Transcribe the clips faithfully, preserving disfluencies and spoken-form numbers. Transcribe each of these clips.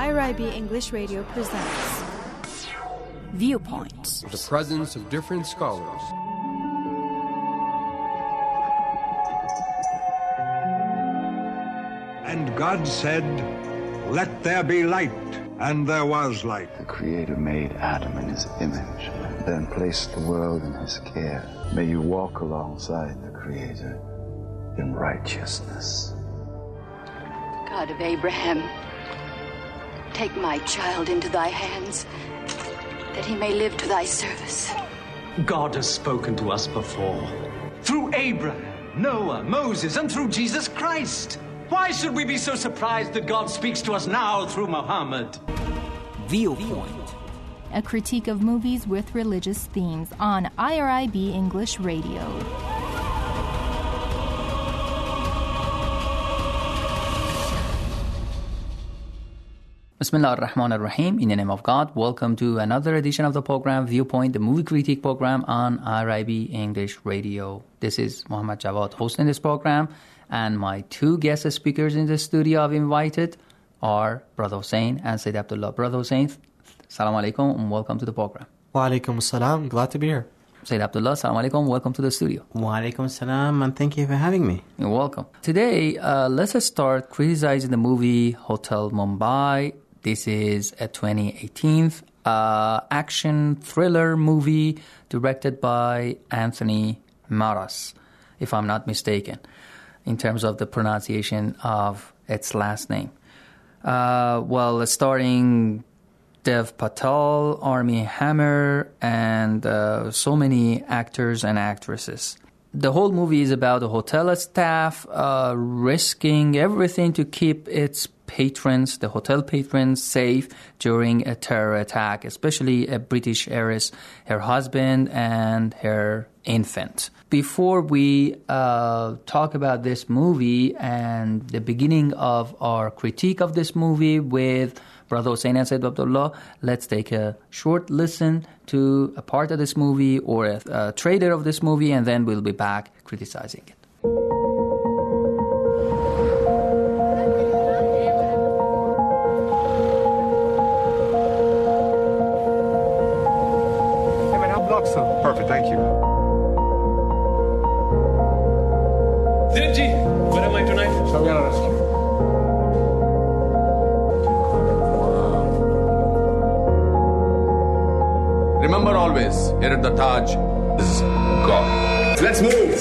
I R I B English Radio presents Viewpoint. The presence of different scholars. And God said, "Let there be light," and there was light. The Creator made Adam in his image, and then placed the world in his care. May you walk alongside the Creator in righteousness. God of Abraham, take my child into thy hands, that he may live to thy service. God has spoken to us before, through Abraham, Noah, Moses, and through Jesus Christ. Why should we be so surprised that God speaks to us now through Muhammad? Viewpoint, a critique of movies with religious themes on I R I B English Radio. Bismillah ar-Rahman ar-Rahim. In the name of God, welcome to another edition of the program Viewpoint, the movie critique program on I R I B English Radio. This is Muhammad Jawad hosting this program, and my two guest speakers in the studio I've invited are Brother Hussein and Sayyid Abdullah. Brother Hussein, Assalamu alaikum and welcome to the program. Wa alaikum assalam, glad to be here. Sayyid Abdullah, Assalamu alaikum, welcome to the studio. Wa alaikum assalam, and thank you for having me. You're welcome. Today, uh, let's start criticizing the movie Hotel Mumbai. This is a twenty eighteen uh, action thriller movie directed by Anthony Maras, if I'm not mistaken, in terms of the pronunciation of its last name. Uh, well, starring Dev Patel, Armie Hammer, and uh, so many actors and actresses. The whole movie is about a hotel staff uh, risking everything to keep its patrons, the hotel patrons, safe during a terror attack, especially a British heiress, her husband, and her infant. Before we uh, talk about this movie and the beginning of our critique of this movie with Brother Hussein and Sayyid Abdullah, let's take a short listen to a part of this movie or a, a trailer of this movie, and then we'll be back criticizing it. Hey man, how blocks them? Perfect, thank you. Zinji, where am I tonight? Shawiana Rescue. Remember always, here at the Taj is God. Let's move!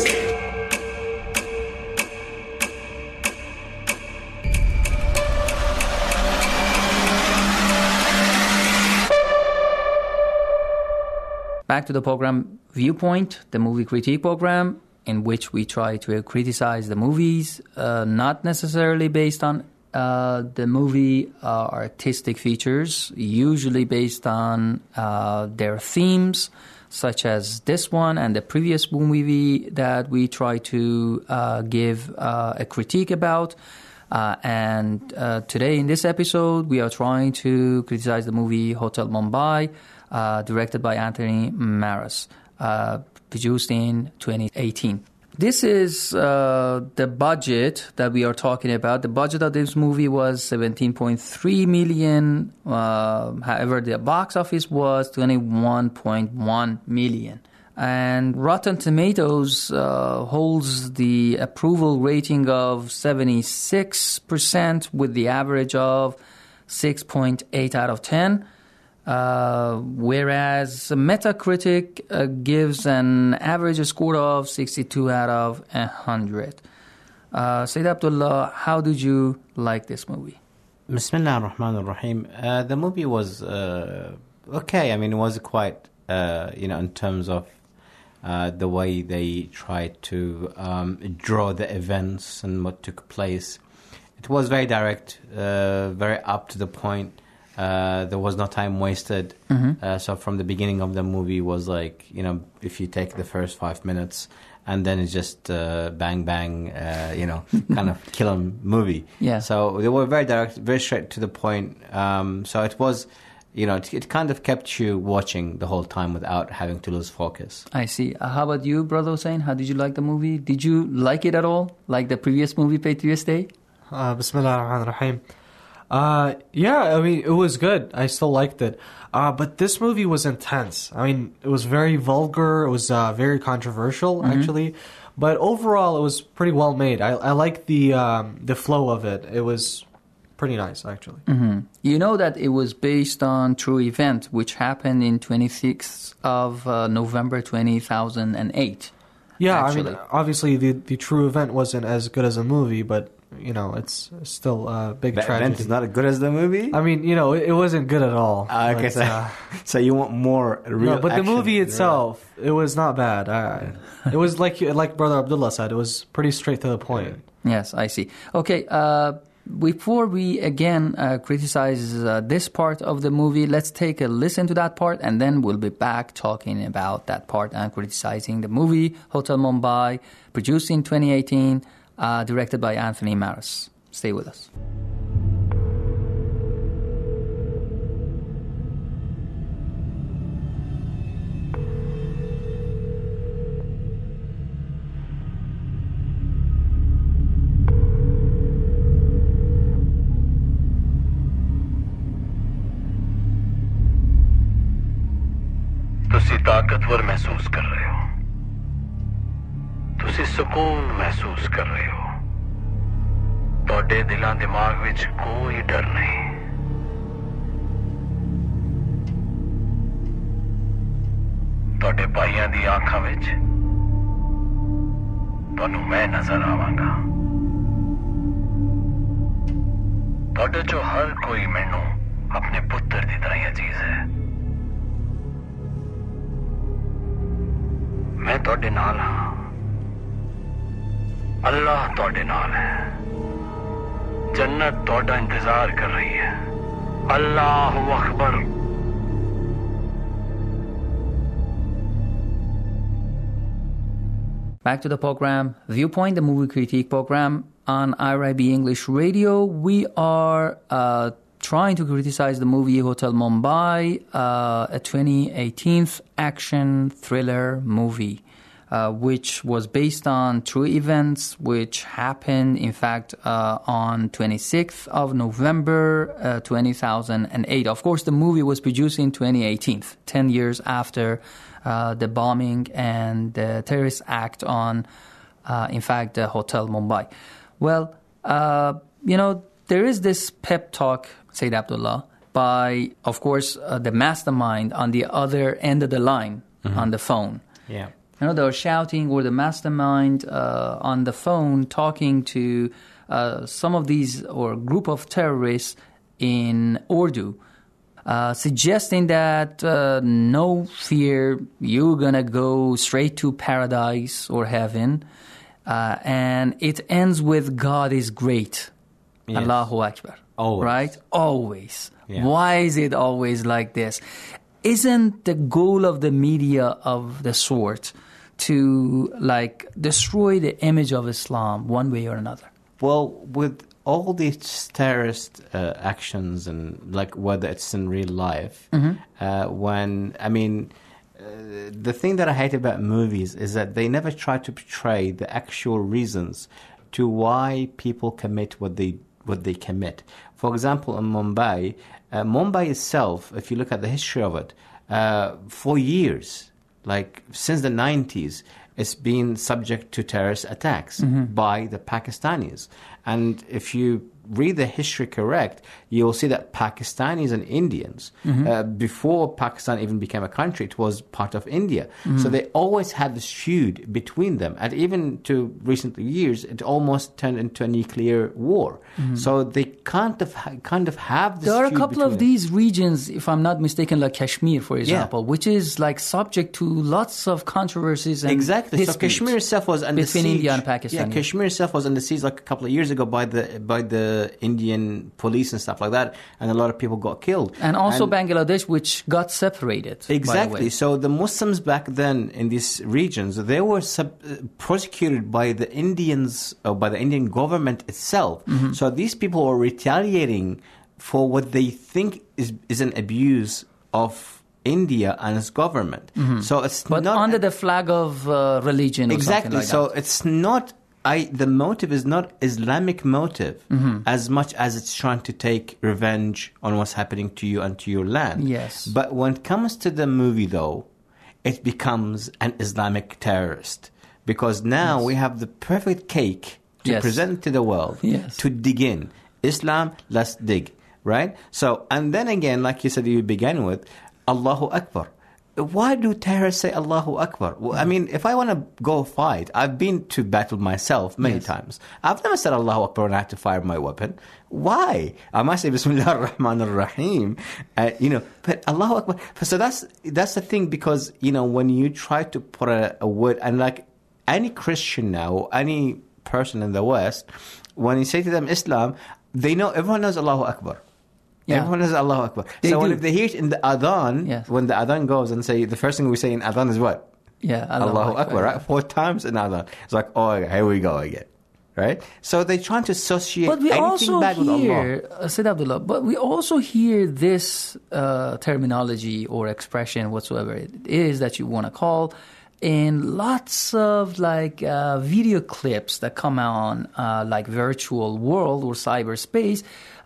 Back to the program Viewpoint, the movie critique program, in which we try to criticize the movies, uh, not necessarily based on uh, the movie uh, artistic features, usually based on uh, their themes, such as this one and the previous movie that we try to uh, give uh, a critique about. Uh, and uh, today in this episode, we are trying to criticize the movie Hotel Mumbai, uh, directed by Anthony Maras, uh, produced in twenty eighteen. This is uh, the budget that we are talking about. The budget of this movie was seventeen point three million dollars. Uh, however, the box office was twenty-one point one million dollars. And Rotten Tomatoes uh, holds the approval rating of seventy-six percent with the average of six point eight out of ten. Uh, whereas Metacritic uh, gives an average score of sixty-two out of one hundred. Uh, Sayyid Abdullah, how did you like this movie? Bismillah ar-Rahman ar-Rahim. Uh, the movie was uh, okay. I mean, it was quite, uh, you know, in terms of uh, the way they tried to um, draw the events and what took place. It was very direct, uh, very up to the point. Uh, there was no time wasted. Mm-hmm. Uh, so from the beginning of the movie was like, you know, if you take the first five minutes and then it's just uh, bang, bang, uh, you know, kind of kill 'em movie. Yeah. So they were very direct, very straight to the point. Um, so it was, you know, it, it kind of kept you watching the whole time without having to lose focus. I see. Uh, how about you, Brother Hussein? How did you like the movie? Did you like it at all? Like the previous movie, Patriots Day? Uh, Bismillah ar-Rahman ar-Rahim. Uh, yeah, I mean, it was good. I still liked it. Uh, but this movie was intense. I mean, it was very vulgar. It was uh, very controversial, mm-hmm. actually. But overall, it was pretty well made. I, I like the um, the flow of it. It was pretty nice, actually. Mm-hmm. You know that it was based on true event, which happened in twenty-sixth of uh, November two thousand eight. Yeah, actually. I mean, obviously the, the true event wasn't as good as a movie, but, you know, it's still a big the tragedy. The event is not as good as the movie? I mean, you know, it, it wasn't good at all. Uh, okay, but, so, uh, so you want more real no, but action, the movie itself, real. It was not bad. I, it was like like Brother Abdullah said, it was pretty straight to the point. Yes, I see. Okay, uh, before we again uh, criticize uh, this part of the movie, let's take a listen to that part, and then we'll be back talking about that part and criticizing the movie Hotel Mumbai, produced in twenty eighteen, uh, directed by Anthony Maras. Stay with us. ਤੁਸੀਂ ਤਾਕਤਵਰ ਮਹਿਸੂਸ ਕਰ ਰਹੇ ਹੋ ਤੁਸੀਂ ਸਕੂਨ ਮਹਿਸੂਸ ਕਰ ਰਹੇ ਹੋ ਤੁਹਾਡੇ ਦਿਲਾਂ ਦਿਮਾਗ ਵਿੱਚ ਕੋਈ ਡਰ ਨਹੀਂ ਤੁਹਾਡੇ ਭਾਈਆਂ ਦੀ ਅੱਖਾਂ ਵਿੱਚ ਤੁਹਾਨੂੰ ਮੈਂ ਨਜ਼ਰ ਆਵਾਂਗਾ ਤੁਹਾਡੇ ਚੋਂ ਹਰ ਕੋਈ ਮੈਨੂੰ ਆਪਣੇ ਪੁੱਤਰ ਦੀ ਤਰ੍ਹਾਂ ਹੀ ਅਜ਼ੀਜ਼ ਹੈ मैं तोड़े नाल हाँ अल्लाह तोड़े नाल है जन्नत तोड़ा इंतजार कर रही है अल्लाह Akbar Back to the program, Viewpoint, the movie critique program on I R I B English Radio. We are uh, trying to criticize the movie Hotel Mumbai, uh, a twenty eighteen action thriller movie, uh, which was based on true events, which happened, in fact, uh, on twenty-sixth of November, uh, two thousand eight. Of course, the movie was produced in twenty eighteen, ten years after uh, the bombing and the terrorist act on, uh, in fact, the Hotel Mumbai. Well, uh, you know, there is this pep talk, Sayyid Abdullah, by, of course, uh, the mastermind on the other end of the line mm-hmm. on the phone. Yeah. You know, they were shouting, or the mastermind uh, on the phone talking to uh, some of these, or group of terrorists in Urdu, uh, suggesting that uh, no fear, you're going to go straight to paradise or heaven. Uh, and it ends with God is great. Yes. Allahu Akbar. Always. Right? Always. Yeah. Why is it always like this? Isn't the goal of the media of the sort to, like, destroy the image of Islam one way or another? Well, with all these terrorist uh, actions, and, like, whether it's in real life, mm-hmm. uh, when, I mean... Uh, the thing that I hate about movies is that they never try to portray the actual reasons to why people commit what they what they commit. For example, in Mumbai, uh, Mumbai itself, if you look at the history of it, uh, for years, like since the nineties, it's been subject to terrorist attacks mm-hmm. by the Pakistanis. And if you read the history correct, you'll see that Pakistanis and Indians, mm-hmm. uh, before Pakistan even became a country, it was part of India. Mm-hmm. So they always had this feud between them. And even to recent years, it almost turned into a nuclear war. Mm-hmm. So they kind of, kind of have this There are feud a couple of them. these regions, if I'm not mistaken, like Kashmir, for example, Yeah. which is like subject to lots of controversies and Exactly. So Kashmir itself was under between siege. India and Pakistan. Yeah, Kashmir itself was under siege like a couple of years ago by the by the Indian police and stuff like that, and a lot of people got killed. And also and Bangladesh, which got separated. Exactly. By the way. So the Muslims back then in these regions, they were sub- prosecuted by the Indians, or by the Indian government itself. Mm-hmm. So these people were retaliating for what they think is, is an abuse of India and its government. Mm-hmm. So it's but not under the flag of uh, religion. Or exactly. Something like so that. it's not I the motive is not Islamic motive Mhm. as much as it's trying to take revenge on what's happening to you and to your land. Yes. But when it comes to the movie, though, it becomes an Islamic terrorist. Because now we have the perfect cake to Yes. present to the world, Yes. to dig in. Islam, let's dig, right? So, and then again, like you said, you began with, Allahu Akbar. Why do terrorists say Allahu Akbar? Well, I mean, if I want to go fight, I've been to battle myself many Yes. times. I've never said Allahu Akbar when I have to fire my weapon. Why? I might say Bismillah ar-Rahman ar-Rahim, uh, you know, but Allahu Akbar. So that's, that's the thing, because, you know, when you try to put a, a word, and like any Christian now, or any person in the West, when you say to them Islam, they know, everyone knows Allahu Akbar. Yeah. Everyone knows Allahu Akbar. They so when do. if they hear it in the adhan, Yes. when the adhan goes and say, the first thing we say in adhan is what? Yeah, Allahu, Akbar, right? Four times in adhan. It's like, oh, here we go again. Right? So they're trying to associate But we anything also bad with Allah. hear, uh, Sayyid Abdullah, but we also hear this uh, terminology or expression, whatsoever it is that you want to call, in lots of like uh, video clips that come on uh, like virtual world or cyberspace,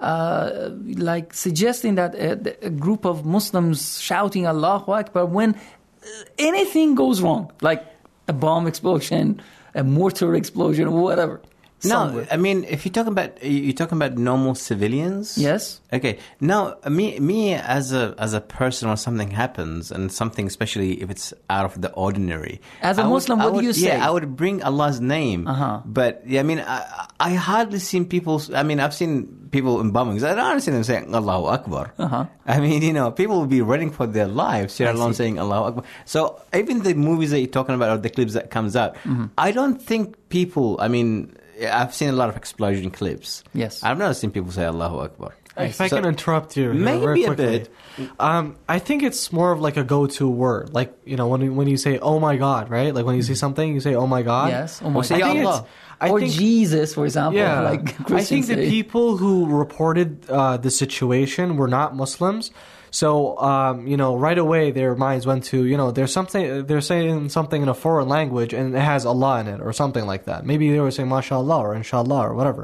uh, like suggesting that a, a group of Muslims shouting Allahu Akbar when anything goes wrong, like a bomb explosion, a mortar explosion, or whatever. No, somewhere. I mean, if you're talking about you're talking about normal civilians, Yes. Okay. Now, me, me as a as a person, when something happens, and something, especially if it's out of the ordinary, As a I would- Muslim, I what do would- you say? Yeah, I would bring Allah's name. Uh-huh. But yeah, I mean, I, I hardly seen people. I mean, I've seen people in bombings. I don't see them saying Allahu Akbar. Uh-huh. I mean, you know, people will be running for their lives, I let alone see. saying Allahu Akbar. So even the movies that you're talking about, or the clips that comes out, Mm-hmm. I don't think people. I mean. I've seen a lot of explosion clips. Yes. I've never seen people say Allahu Akbar. If I So- can interrupt you, here Maybe very a quickly. bit. Um, I think it's more of like a go-to word, like you know when you, when you say "Oh my God," right? Like when you see something, you say "Oh my God." Yes. Oh my I think God. it's- I or think- Jesus, for example. Yeah, Like I Christians think the say. people who reported uh, the situation were not Muslims. So, um, you know, right away their minds went to, you know, there's something, they're saying something in a foreign language and it has Allah in it or something like that. Maybe they were saying MashaAllah or Inshallah or whatever.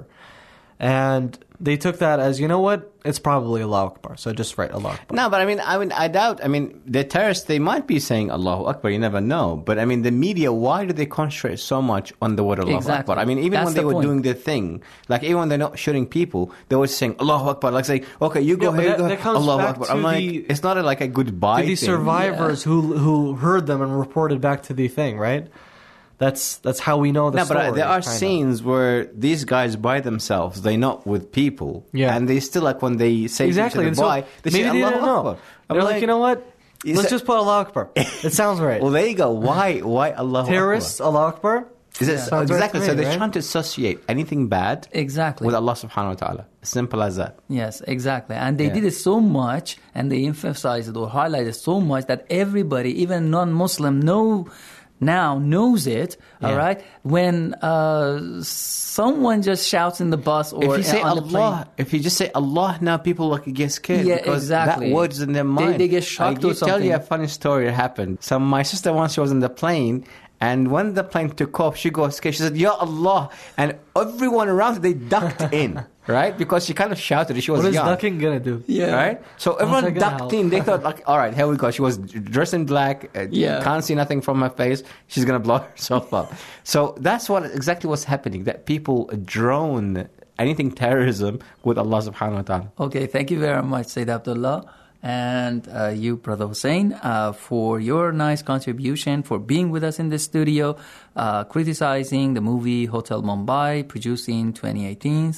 And they took that as, you know what, it's probably Allahu Akbar. So just write Allahu Akbar. No, but I mean, I mean, I doubt. I mean, the terrorists, they might be saying Allahu Akbar. You never know. But I mean, the media, why do they concentrate so much on the word Allahu Exactly. Akbar? I mean, even That's when they the were point. doing their thing, like even when they're not shooting people, they were saying Allahu Akbar, like saying, okay, you go Yeah, but here, that- you go, that comes Allahu back Akbar. to I'm like, the- it's not a, like a goodbye To the thing. survivors who who heard them and reported back to the thing, right? That's that's how we know the No, story. but uh, there are kinda. scenes where these guys by themselves, they're not with people. Yeah. And they still, like, when they say Exactly. to and each other so bye, they maybe say they Allahu didn't know. Akbar. I'm They're like, you know what? You Let's said- just put Allah Akbar. It sounds right. Well, there you go. Why, why Allahu Terrorists, Akbar? Allah Akbar. Is it, Yeah. Sounds right exactly. to so me, they're right? trying to associate anything bad Exactly. with Allah subhanahu wa ta'ala. Simple as that. Yes, exactly. And they Yeah. did it so much and they emphasized it or highlighted so much that everybody, even non-Muslim, know now knows it, Yeah. all right? When uh, someone just shouts in the bus or If you say on the plane. Allah, if you just say Allah now, people like get scared Yeah, because exactly. that word's in their They- mind. they get shocked I or tell you a something. funny story that happened. So my sister once she was in the plane, and when the plane took off, she got scared. She said, "Ya Allah!" And everyone around her, they ducked in, right? Because she kind of shouted. She was What is young. ducking gonna do? Yeah. Right? So How's everyone that gonna ducked help? in. They thought, like, all right, here we go. She was dressed in black. Uh, Yeah. Can't see nothing from her face. She's going to blow herself up. So that's what exactly what's happening, that people drone anything terrorism with Allah subhanahu wa ta'ala. Okay, thank you very much, Sayyid Abdullah. And uh, you, Brother Hussein, uh, for your nice contribution, for being with us in the studio, uh, criticizing the movie Hotel Mumbai, produced in twenty eighteen,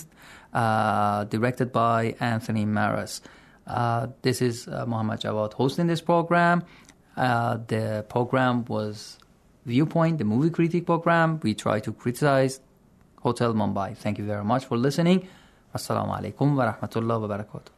uh, directed by Anthony Maras. Uh, this is uh, Muhammad Jawad hosting this program. Uh, the program was Viewpoint, the movie critique program. We try to criticize Hotel Mumbai. Thank you very much for listening. Assalamu alaikum wa rahmatullahi wa barakatuh.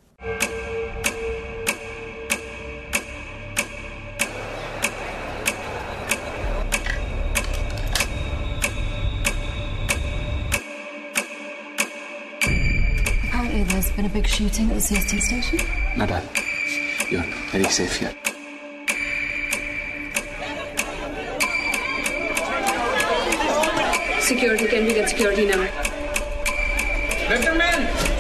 Apparently there's been a big shooting at the C S T station. Madam, you're very safe here. Security, can we get security now? Lieutenant!